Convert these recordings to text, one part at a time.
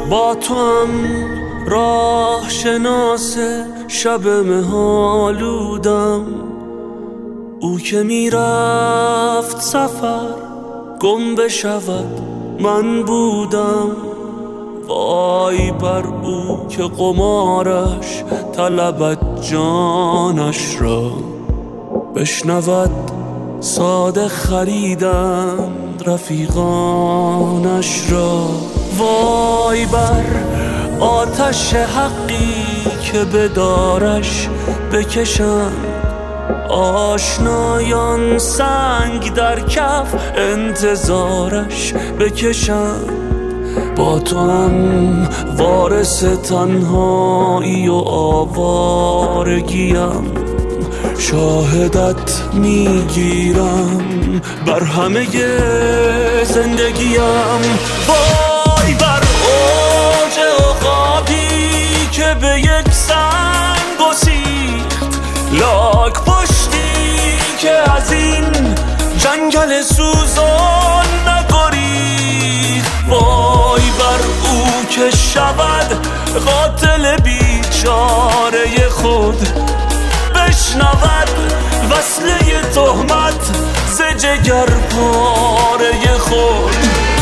با تو هم راه شناس شب مه‌آلودم، او که میرفت سفر گم بشود من بودم. وای بر او که قمارش طلبد جانش را، بشنود ساده خریدند رفیقانش را. وای بر آتش حقی که به دارش بکشند آشنایان، سنگ در کف انتظارش بکشند. با تو هم وارث تنهایی و آوارگیم، شاهدت میگیرم بر همه زندگیم. وای بر اوج عقابی که به یک سنگ گسیخت، لاک پشتی که از این جنگل سوزان نگریخت. وای بر او که شود قاتل بیچاره خود، بشنود وصله تهمت ز جگر پاره خود.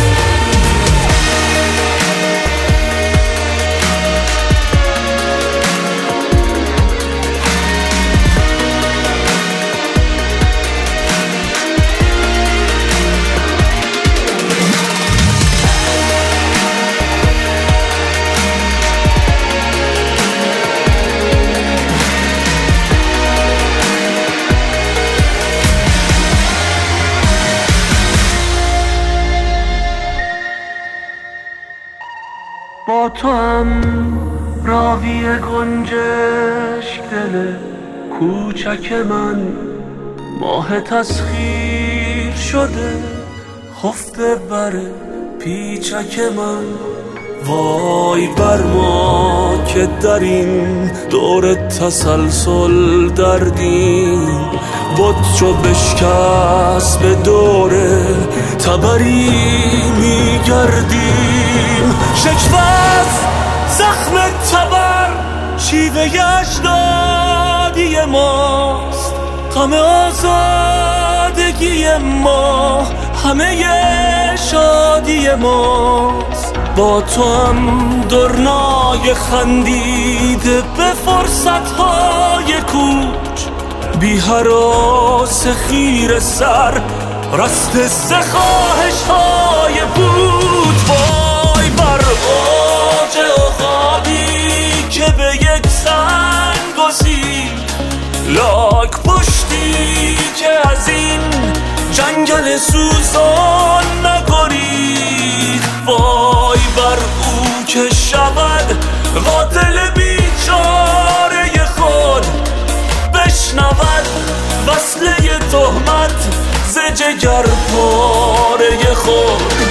با تو هم راوی گنجشک دل کوچک من، ماه تسخیر شده خفته بر پیچک من. وای بر ما که در این دور تسلسل دردیم، بود چو بشکست به دور تبری میگردیم. شکوست زخم تبر شیوه اجدادی ماست، غم آزادگی ما همه شادی ماست. با تو هم درنای خندیده به فرصتهای کوچ، بی هراس خیر سر رست سه خواهش‌های بود. وای بر اوج عقابی که به یک سنگ گسیخت، لاک پشتی که از این جنگل سوزان نگریخت. وای بر او که شود قاتل بیچاره خود، بشنود وصله تهمت ز جگر پاره خود.